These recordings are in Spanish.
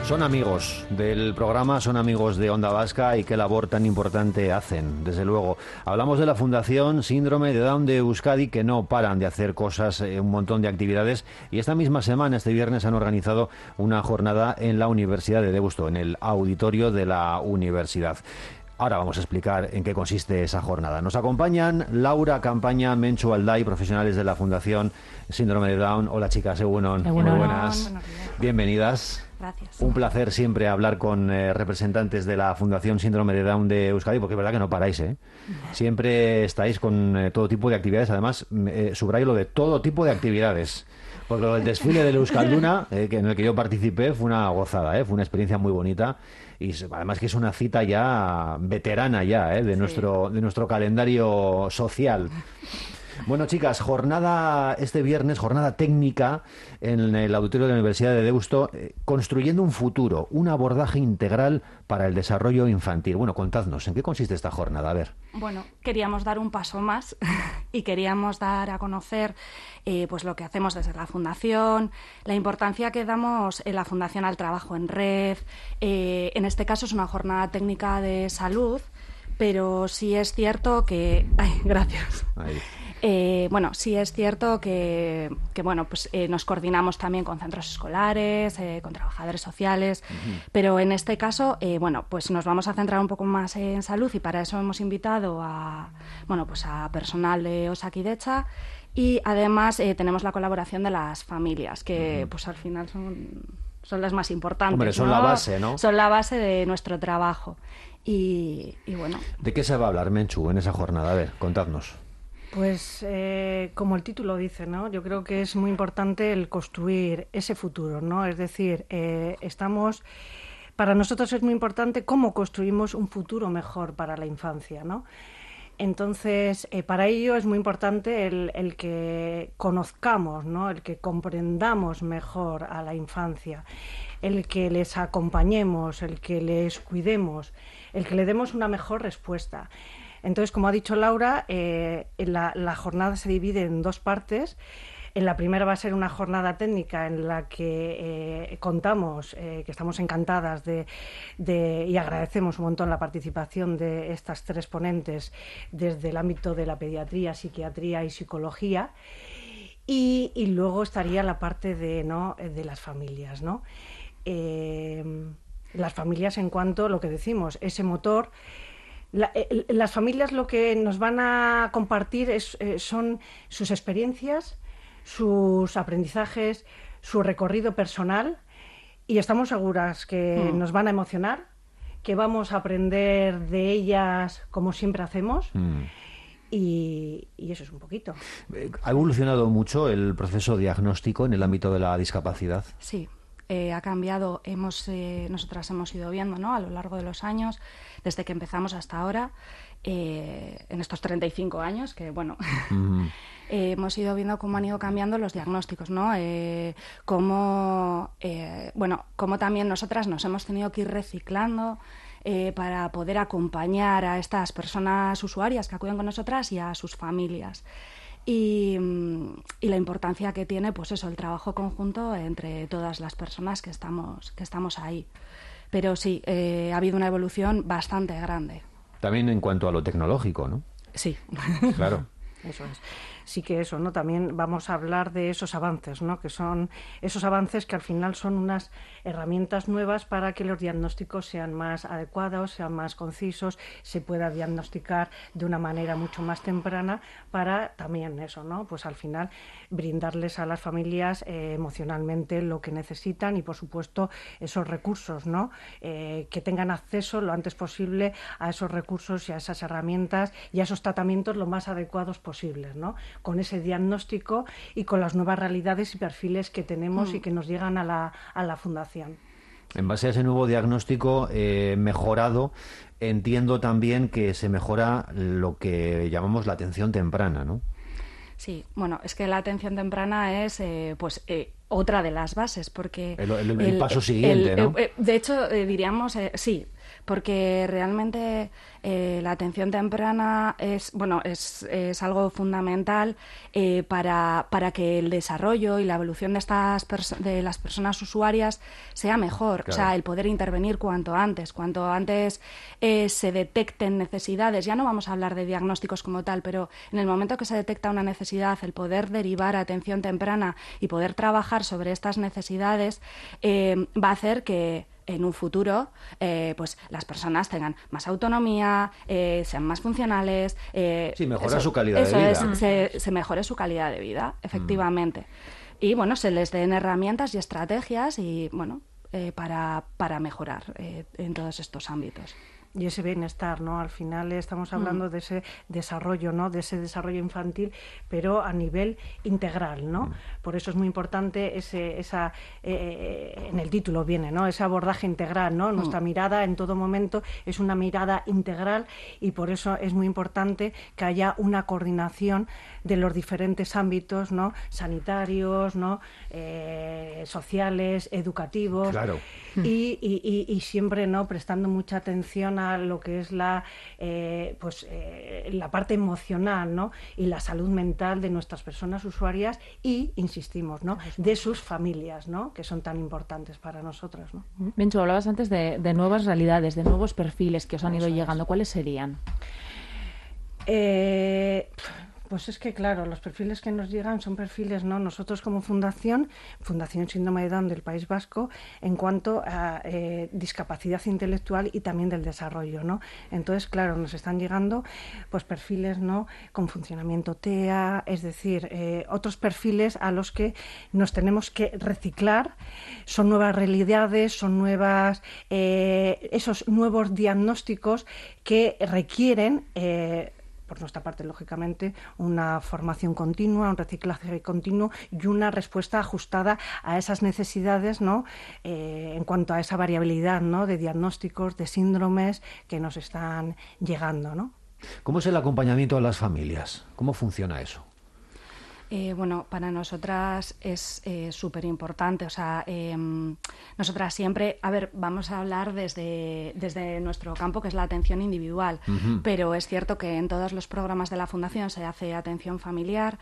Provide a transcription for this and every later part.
Son amigos del programa, son amigos de Onda Vasca y qué labor tan importante hacen, desde luego. Hablamos de la Fundación Síndrome de Down de Euskadi, que no paran de hacer cosas, un montón de actividades, y esta misma semana, este viernes, han organizado una jornada en la Universidad de Deusto, en el auditorio de la universidad. Ahora vamos a explicar en qué consiste esa jornada. Nos acompañan Laura Campaña, Menchu Alday, profesionales de la Fundación Síndrome de Down. Hola chicas, egunon. Muy buenas. Bienvenidas. Gracias. Un placer siempre hablar con representantes de la Fundación Síndrome de Down de Euskadi, porque es verdad que no paráis, ¿eh? Siempre estáis con todo tipo de actividades. Además, subrayo lo de todo tipo de actividades. Porque el desfile del Euskalduna, en el que yo participé, fue una gozada, fue una experiencia muy bonita. Y además que es una cita ya veterana ya, de nuestro calendario social. Bueno, chicas, jornada este viernes, jornada técnica en el auditorio de la Universidad de Deusto, construyendo un futuro, un abordaje integral para el desarrollo infantil. Bueno, contadnos, ¿en qué consiste esta jornada? A ver. Bueno, queríamos dar un paso más y queríamos dar a conocer pues lo que hacemos desde la Fundación, la importancia que damos en la Fundación al trabajo en red. En este caso es una jornada técnica de salud, pero sí es cierto que... Ay, gracias. Ahí. Bueno, sí es cierto que bueno, pues nos coordinamos también con centros escolares, con trabajadores sociales, pero en este caso, bueno, pues nos vamos a centrar un poco más en salud y para eso hemos invitado a personal de Osakidetza y además tenemos la colaboración de las familias, que pues al final son las más importantes. Hombre, son ¿no? la base, ¿no? Son la base de nuestro trabajo. Y bueno. ¿De qué se va a hablar, Menchu, en esa jornada? A ver, contadnos. Pues como el título dice, ¿no? Yo creo que es muy importante el construir ese futuro, ¿no? Es decir, para nosotros es muy importante cómo construimos un futuro mejor para la infancia, ¿no? Entonces, para ello es muy importante el que conozcamos, ¿no? El que comprendamos mejor a la infancia, el que les acompañemos, el que les cuidemos, el que le demos una mejor respuesta. Entonces, como ha dicho Laura, la jornada se divide en dos partes. En la primera va a ser una jornada técnica en la que contamos, que estamos encantadas y agradecemos un montón la participación de estas tres ponentes desde el ámbito de la pediatría, psiquiatría y psicología. Y luego estaría la parte de las familias, ¿no? Las familias en cuanto a lo que decimos, ese motor... Las familias lo que nos van a compartir son sus experiencias, sus aprendizajes, su recorrido personal y estamos seguras que nos van a emocionar, que vamos a aprender de ellas como siempre hacemos y eso es un poquito. ¿Ha evolucionado mucho el proceso diagnóstico en el ámbito de la discapacidad? Sí. Ha cambiado, nosotras hemos ido viendo, ¿no? A lo largo de los años, desde que empezamos hasta ahora, en estos 35 años, que bueno, hemos ido viendo cómo han ido cambiando los diagnósticos, ¿no? Cómo también nosotras nos hemos tenido que ir reciclando para poder acompañar a estas personas usuarias que acuden con nosotras y a sus familias. Y la importancia que tiene, pues eso, el trabajo conjunto entre todas las personas que estamos ahí. Pero sí, ha habido una evolución bastante grande. También en cuanto a lo tecnológico, ¿no? Sí. Claro. Eso es. Sí que eso, ¿no? También vamos a hablar de esos avances, ¿no? Que son esos avances que al final son unas herramientas nuevas para que los diagnósticos sean más adecuados, sean más concisos, se pueda diagnosticar de una manera mucho más temprana para también eso, ¿no? Pues al final brindarles a las familias emocionalmente lo que necesitan y por supuesto esos recursos, ¿no? Que tengan acceso lo antes posible a esos recursos y a esas herramientas y a esos tratamientos lo más adecuados posibles, ¿no? Con ese diagnóstico y con las nuevas realidades y perfiles que tenemos y que nos llegan a la Fundación. En base a ese nuevo diagnóstico mejorado, entiendo también que se mejora lo que llamamos la atención temprana, ¿no? Sí, bueno, es que la atención temprana es otra de las bases, porque... El paso siguiente, ¿no? De hecho, diríamos, sí, porque realmente la atención temprana es algo fundamental para que el desarrollo y la evolución de las personas usuarias sea mejor. Claro. O sea, el poder intervenir cuanto antes se detecten necesidades. Ya no vamos a hablar de diagnósticos como tal, pero en el momento que se detecta una necesidad, el poder derivar a atención temprana y poder trabajar sobre estas necesidades va a hacer que en un futuro pues las personas tengan más autonomía, sean más funcionales. Mejora su calidad de vida. Se mejore su calidad de vida, efectivamente. Y bueno, se les den herramientas y estrategias y bueno, para mejorar en todos estos ámbitos. Y ese bienestar, ¿no? Al final estamos hablando de ese desarrollo, ¿no? De ese desarrollo infantil, pero a nivel integral, ¿no? Por eso es muy importante en el título viene, ¿no? Ese abordaje integral, ¿no? Nuestra mirada en todo momento es una mirada integral y por eso es muy importante que haya una coordinación de los diferentes ámbitos, ¿no? Sanitarios, ¿no? Sociales, educativos. Claro. Y siempre, ¿no? Prestando mucha atención a lo que es la parte emocional, ¿no? Y la salud mental de nuestras personas usuarias y, insistimos, ¿no? De sus familias, ¿no? Que son tan importantes para nosotras, ¿no? Menchu, hablabas antes de nuevas realidades, de nuevos perfiles que os han ido llegando. ¿Cuáles serían? Pues es que, claro, los perfiles que nos llegan son perfiles, ¿no? Nosotros como Fundación Síndrome de Down del País Vasco, en cuanto a discapacidad intelectual y también del desarrollo, ¿no? Entonces, claro, nos están llegando pues perfiles, ¿no? Con funcionamiento TEA, es decir, otros perfiles a los que nos tenemos que reciclar. Son nuevas realidades, son esos nuevos diagnósticos que requieren por nuestra parte, lógicamente, una formación continua, un reciclaje continuo y una respuesta ajustada a esas necesidades, ¿no? En cuanto a esa variabilidad, ¿no? De diagnósticos, de síndromes que nos están llegando, ¿no? ¿Cómo es el acompañamiento a las familias? ¿Cómo funciona eso? Bueno, para nosotras es súper importante. O sea, nosotras siempre, vamos a hablar desde nuestro campo, que es la atención individual, pero es cierto que en todos los programas de la Fundación se hace atención familiar.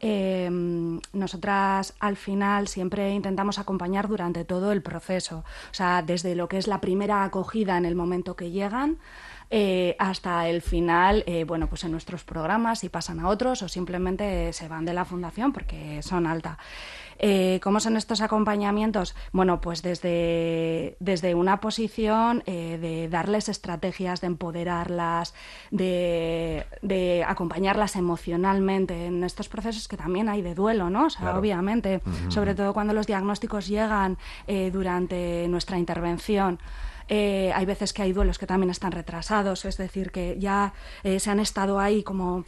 Nosotras al final siempre intentamos acompañar durante todo el proceso, o sea, desde lo que es la primera acogida en el momento que llegan, hasta el final, pues en nuestros programas, si pasan a otros o simplemente se van de la Fundación porque son alta. ¿Cómo son estos acompañamientos? Bueno, pues desde una posición de darles estrategias, de empoderarlas, de acompañarlas emocionalmente en estos procesos que también hay de duelo, ¿no? O sea, claro. Obviamente, sobre todo cuando los diagnósticos llegan durante nuestra intervención. Hay veces que hay duelos que también están retrasados, es decir, que ya se han estado ahí como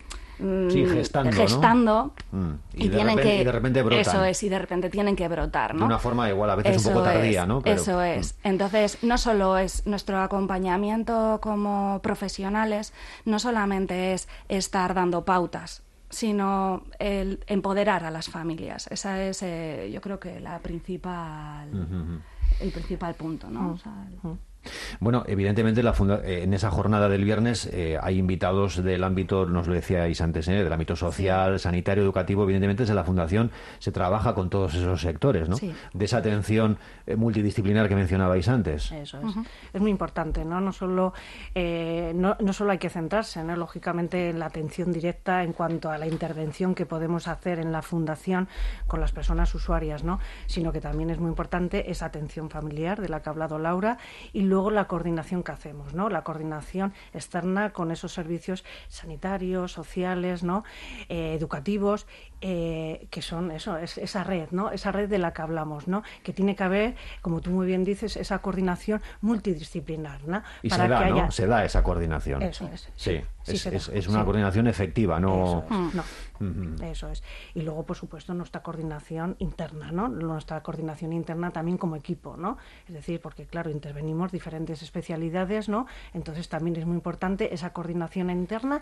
gestando, ¿no? y de repente brotan. Eso es, y de repente tienen que brotar, ¿no? De una forma igual, a veces un poco tardía, ¿no? Pero, eso es. Entonces, no solo es nuestro acompañamiento como profesionales, no solamente es estar dando pautas, sino el empoderar a las familias. Esa es, yo creo que el principal punto, ¿no? O sea, Bueno, evidentemente en esa jornada del viernes hay invitados del ámbito, nos lo decíais antes, del ámbito social, sanitario, educativo. Evidentemente desde la Fundación se trabaja con todos esos sectores, ¿no? Sí. De esa atención multidisciplinar que mencionabais antes. Eso es. Es muy importante, ¿no? No solo hay que centrarse, ¿no? Lógicamente, en la atención directa en cuanto a la intervención que podemos hacer en la Fundación con las personas usuarias, ¿no? Sino que también es muy importante esa atención familiar de la que ha hablado Laura y luego la coordinación que hacemos, ¿no? La coordinación externa con esos servicios sanitarios, sociales, ¿no? Educativos, que son eso, es esa red, ¿no? Esa red de la que hablamos, ¿no? Que tiene que haber, como tú muy bien dices, esa coordinación multidisciplinar, ¿no? Y para que haya... ¿no? Se da esa coordinación. Eso es. Sí, es una coordinación efectiva, ¿no? Eso es. Eso es. Y luego, por supuesto, nuestra coordinación interna, ¿no? Nuestra coordinación interna también como equipo, ¿no? Es decir, porque, claro, intervenimos diferentes especialidades, ¿no? Entonces también es muy importante esa coordinación interna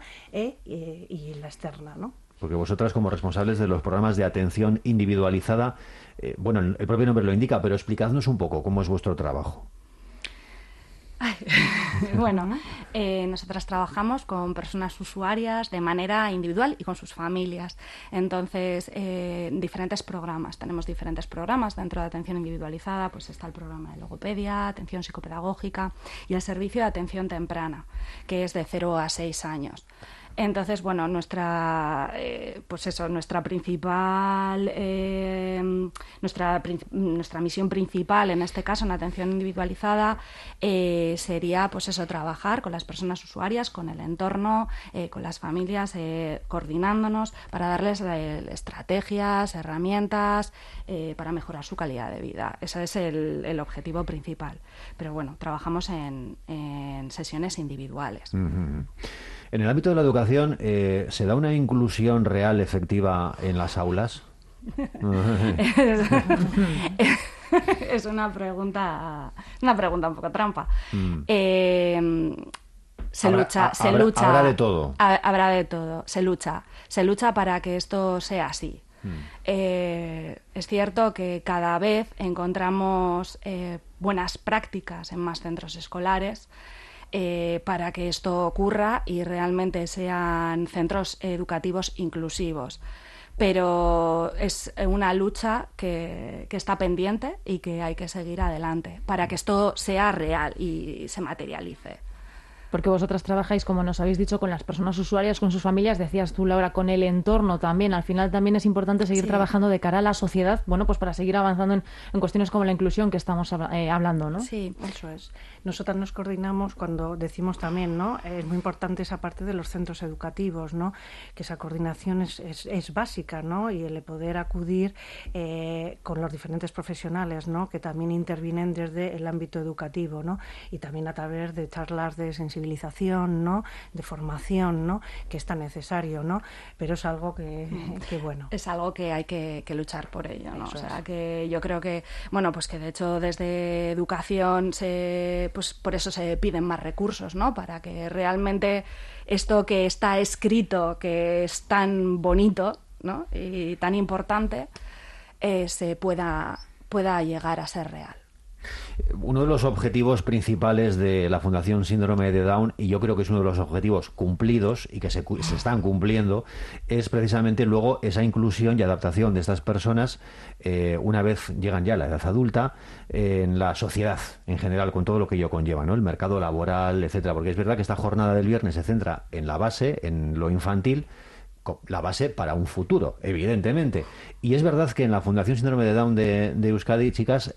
y la externa, ¿no? Porque vosotras, como responsables de los programas de atención individualizada, bueno, el propio nombre lo indica, pero explicadnos un poco cómo es vuestro trabajo. Bueno, nosotras trabajamos con personas usuarias de manera individual y con sus familias. Entonces, diferentes programas. Tenemos diferentes programas dentro de atención individualizada. Pues está el programa de logopedia, atención psicopedagógica y el servicio de atención temprana, que es de 0 a 6 años. Entonces, bueno, nuestra misión principal en este caso en atención individualizada sería, pues eso, trabajar con las personas usuarias, con el entorno, con las familias, coordinándonos para darles estrategias, herramientas para mejorar su calidad de vida. Ese es el objetivo principal. Pero bueno, trabajamos en sesiones individuales. Uh-huh. En el ámbito de la educación, ¿se da una inclusión real, efectiva en las aulas? Es una pregunta un poco trampa. Habrá de todo. Habrá de todo. Se lucha para que esto sea así. Es cierto que cada vez encontramos buenas prácticas en más centros escolares para que esto ocurra y realmente sean centros educativos inclusivos. Pero es una lucha que está pendiente y que hay que seguir adelante para que esto sea real y se materialice. Porque vosotras trabajáis, como nos habéis dicho, con las personas usuarias, con sus familias, decías tú, Laura, con el entorno también. Al final también es importante seguir trabajando de cara a la sociedad, bueno, pues para seguir avanzando en cuestiones como la inclusión que estamos hablando, ¿no? Sí, eso es. Nosotras nos coordinamos cuando decimos también, ¿no? Es muy importante esa parte de los centros educativos, ¿no? Que esa coordinación es básica, ¿no? Y el poder acudir con los diferentes profesionales, ¿no? Que también intervienen desde el ámbito educativo, ¿no? Y también a través de charlas de sensibilización, ¿no? De formación, ¿no? Que es tan necesario, ¿no? Pero es algo que bueno. Es algo que hay que luchar por ello, ¿no? O sea, que yo creo que, bueno, pues que de hecho desde educación pues por eso se piden más recursos, ¿no? Para que realmente esto que está escrito, que es tan bonito, ¿no? Y tan importante, se pueda llegar a ser real. Uno de los objetivos principales de la Fundación Síndrome de Down, y yo creo que es uno de los objetivos cumplidos y que se están cumpliendo, es precisamente luego esa inclusión y adaptación de estas personas una vez llegan ya a la edad adulta en la sociedad en general, con todo lo que ello conlleva, ¿no? El mercado laboral, etcétera. Porque es verdad que esta jornada del viernes se centra en la base, en lo infantil, la base para un futuro, evidentemente. Y es verdad que en la Fundación Síndrome de Down de Euskadi, chicas,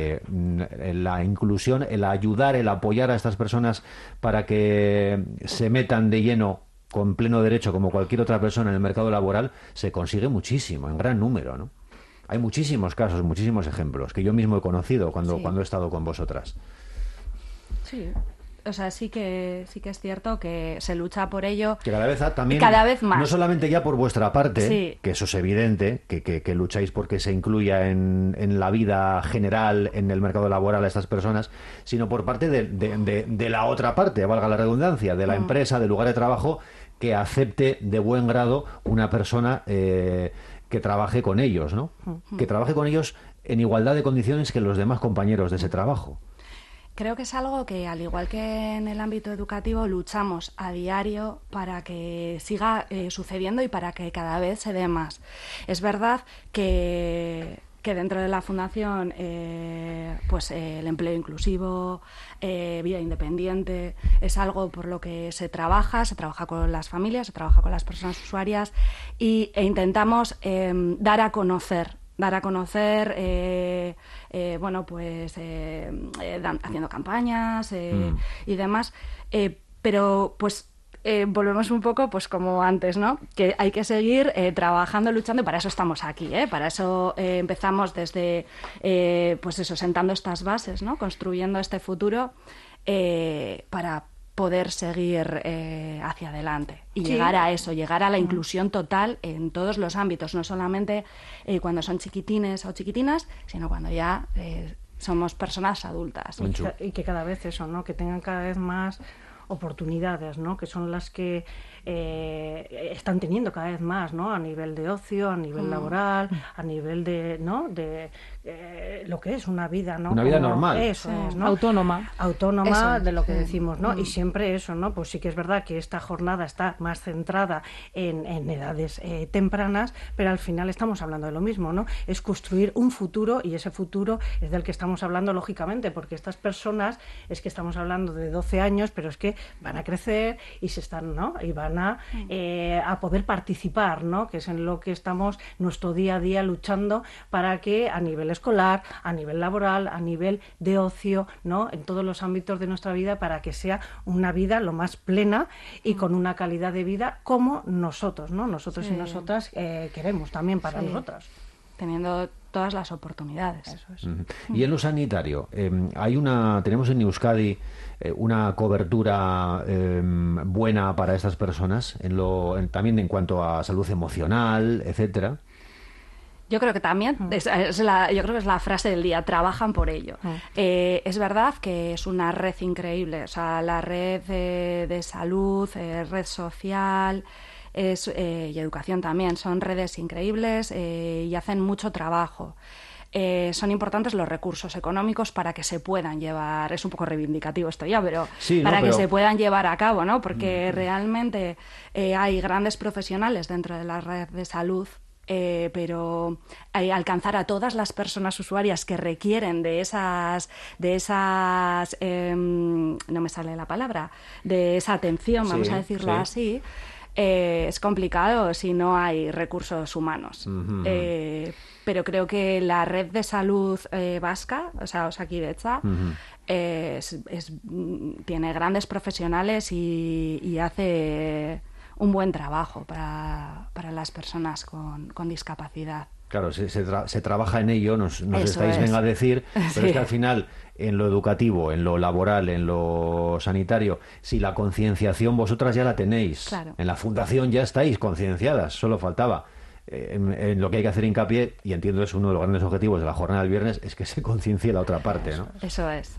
la inclusión, el ayudar, el apoyar a estas personas para que se metan de lleno con pleno derecho, como cualquier otra persona en el mercado laboral, se consigue muchísimo, en gran número, ¿no? Hay muchísimos casos, muchísimos ejemplos, que yo mismo he conocido cuando he estado con vosotras. Sí. O sea, sí que es cierto que se lucha por ello. Que cada vez también, cada vez más. No solamente ya por vuestra parte, que eso es evidente, que lucháis porque se incluya en la vida general, en el mercado laboral a estas personas, sino por parte de la otra parte, valga la redundancia, de la empresa, del lugar de trabajo, que acepte de buen grado una persona que trabaje con ellos, ¿no? Que trabaje con ellos en igualdad de condiciones que los demás compañeros de ese trabajo. Creo que es algo que, al igual que en el ámbito educativo, luchamos a diario para que siga sucediendo y para que cada vez se dé más. Es verdad que dentro de la Fundación pues el empleo inclusivo, vida independiente, es algo por lo que se trabaja con las familias, se trabaja con las personas usuarias e intentamos dar a conocer, bueno, pues haciendo campañas y demás, pero pues volvemos un poco pues como antes, ¿no? Que hay que seguir trabajando, luchando, y para eso estamos aquí, para eso empezamos desde pues eso, sentando estas bases, ¿no? Construyendo este futuro para poder seguir hacia adelante y llegar a eso, llegar a la inclusión total en todos los ámbitos, no solamente cuando son chiquitines o chiquitinas, sino cuando ya somos personas adultas. Y que cada vez eso, ¿no? Que tengan cada vez más oportunidades, ¿no? Que son las que están teniendo cada vez más, ¿no? A nivel de ocio, a nivel laboral, a nivel de, ¿no? De lo que es una vida, ¿no? Una vida normal. Eso es, ¿no? Autónoma. Autónoma de lo que decimos, ¿no? Y siempre eso, ¿no? Pues sí que es verdad que esta jornada está más centrada en edades tempranas, pero al final estamos hablando de lo mismo, ¿no? Es construir un futuro, y ese futuro es del que estamos hablando lógicamente, porque estas personas, es que estamos hablando de 12 años, pero es que van a crecer y se están, ¿no? Y van a poder participar, ¿no? Que es en lo que estamos nuestro día a día luchando para que a nivel escolar, a nivel laboral, a nivel de ocio, ¿no? En todos los ámbitos de nuestra vida, para que sea una vida lo más plena y con una calidad de vida como nosotros, ¿no? Nosotros y nosotras queremos también para nosotras. Teniendo todas las oportunidades. Eso es. Y en lo sanitario, tenemos en Euskadi una cobertura buena para estas personas, también en cuanto a salud emocional, etcétera. Yo creo que también, yo creo que es la frase del día, trabajan por ello. Es verdad que es una red increíble, o sea, la red de salud, red social y educación también, son redes increíbles y hacen mucho trabajo. Son importantes los recursos económicos para que se puedan llevar, es un poco reivindicativo esto ya, pero que se puedan llevar a cabo, ¿no? Porque realmente hay grandes profesionales dentro de la red de salud, pero alcanzar a todas las personas usuarias que requieren de esas no me sale la palabra, de esa atención, vamos a decirlo así, es complicado si no hay recursos humanos. Pero creo que la red de salud vasca, o sea, Osakidetza, tiene grandes profesionales y hace un buen trabajo para las personas con discapacidad. Claro, se trabaja en ello, nos estáis venga a decir, pero es que al final, en lo educativo, en lo laboral, en lo sanitario, si la concienciación vosotras ya la tenéis, en la fundación ya estáis concienciadas, solo faltaba. En lo que hay que hacer hincapié, y entiendo es uno de los grandes objetivos de la jornada del viernes, es que se conciencie la otra parte, ¿no? Eso es.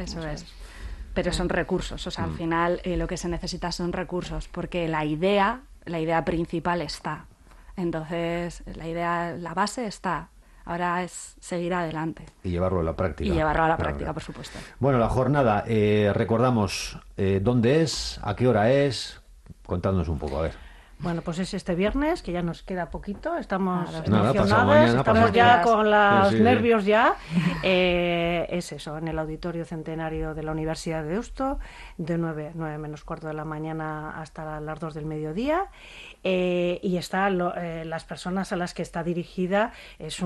Pero son recursos, o sea, al final lo que se necesita son recursos, porque la idea principal está. Entonces, la base está. Ahora es seguir adelante. Y llevarlo a la práctica. Por supuesto. Bueno, la jornada, recordamos dónde es, a qué hora es, contadnos un poco, a ver. Bueno, pues es este viernes, que ya nos queda poquito, estamos emocionadas, estamos ya con los nervios ya. Es eso, en el Auditorio Centenario de la Universidad de Deusto, de 9 menos cuarto de la mañana hasta las 2 del mediodía. Y las personas a las que está dirigida es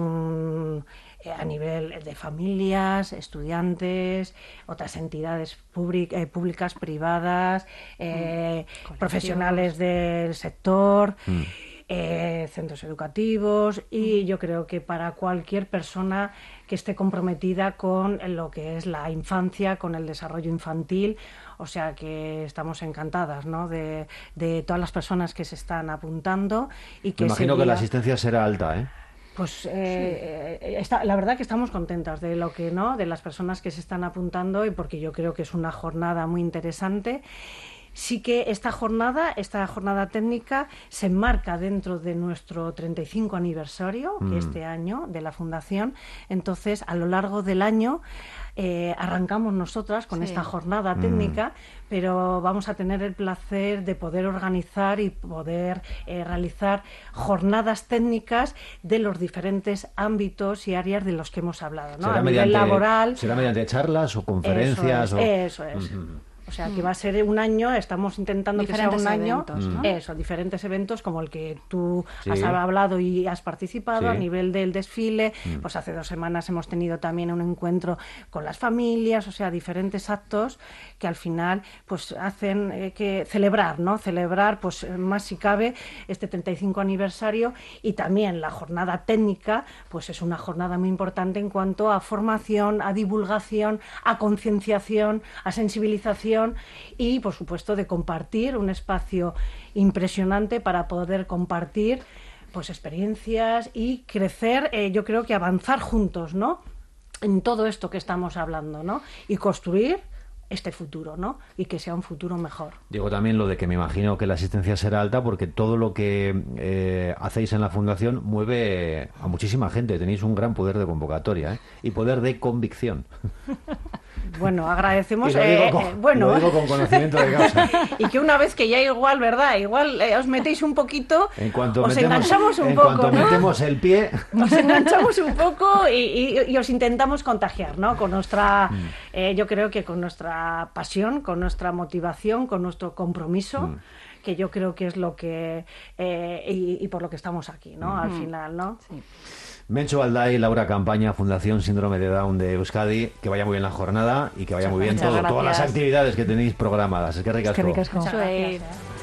a nivel de familias, estudiantes, otras entidades públicas, privadas, profesionales del sector, centros educativos, y yo creo que para cualquier persona que esté comprometida con lo que es la infancia, con el desarrollo infantil. O sea que estamos encantadas, ¿no? de todas las personas que se están apuntando. Y que me imagino que la asistencia será alta, ¿eh? Pues la verdad que estamos contentas de de las personas que se están apuntando, y porque yo creo que es una jornada muy interesante. Sí que esta jornada técnica se enmarca dentro de nuestro 35 aniversario, que este año, de la Fundación. Entonces, a lo largo del año arrancamos nosotras con esta jornada técnica, pero vamos a tener el placer de poder organizar y poder realizar jornadas técnicas de los diferentes ámbitos y áreas de los que hemos hablado, ¿no? A nivel laboral. ¿Será mediante charlas o conferencias? Eso es. O sea, que va a ser un año, estamos intentando diferentes que sea un año, eventos, ¿no? Eso, diferentes eventos como el que tú has hablado y has participado a nivel del desfile. Pues hace 2 semanas hemos tenido también un encuentro con las familias, o sea, diferentes actos que al final pues hacen que celebrar, ¿no? Celebrar, pues más si cabe, este 35 aniversario, y también la jornada técnica, pues es una jornada muy importante en cuanto a formación, a divulgación, a concienciación, a sensibilización, y por supuesto de compartir un espacio impresionante para poder compartir pues experiencias y crecer, yo creo que avanzar juntos, ¿no? En todo esto que estamos hablando, ¿no? Y construir este futuro, ¿no? Y que sea un futuro mejor. Digo también lo de que me imagino que la asistencia será alta porque todo lo que hacéis en la Fundación mueve a muchísima gente. Tenéis un gran poder de convocatoria, ¿eh? Y poder de convicción. Bueno, agradecemos. Y lo digo con conocimiento de causa. Y que una vez que ya igual, ¿verdad? Igual os metéis un poquito, enganchamos un poco, en cuanto metemos el pie, os enganchamos un poco y os intentamos contagiar, ¿no? Con nuestra, yo creo que con nuestra pasión, con nuestra motivación, con nuestro compromiso. Que yo creo que es lo que y por lo que estamos aquí, ¿no? Al final, ¿no? Sí. Mencho Alday, Laura Campaña, Fundación Síndrome de Down de Euskadi, que vaya muy bien la jornada y que vaya muy bien todas las actividades que tenéis programadas. Es que ricasco. Muchas gracias.